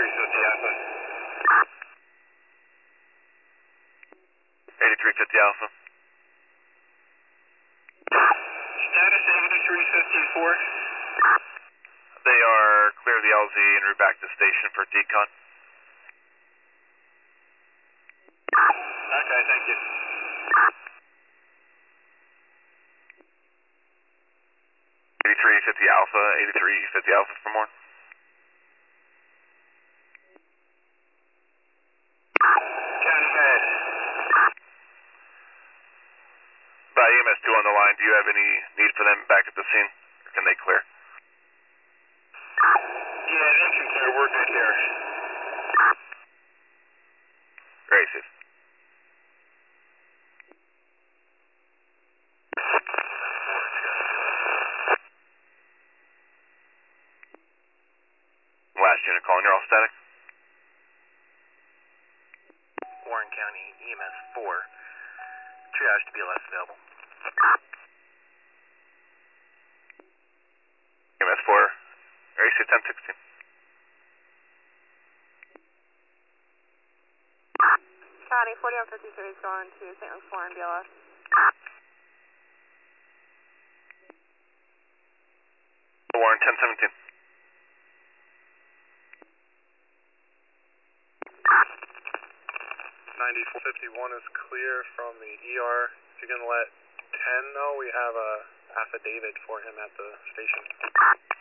8350 Alpha. 8350 Alpha. Status 8354. They are clear of the LZ and route back to the station for decon. Okay, thank you. $8350 Alpha, $8350 Alpha for more. County, go ahead. EMS 2 on the line, do you have any need for them back at the scene? Or can they clear? Yeah, they can clear. We're good here. Great, Steve. Last unit calling, you're all static? Warren County, EMS 4. Triage to BLS available. EMS 4, AC 1016. County 4153 is going to St. Louis 4 and BLS. Warren 1017. 9451 is clear from the ER. If you can let 10 know, we have a affidavit for him at the station.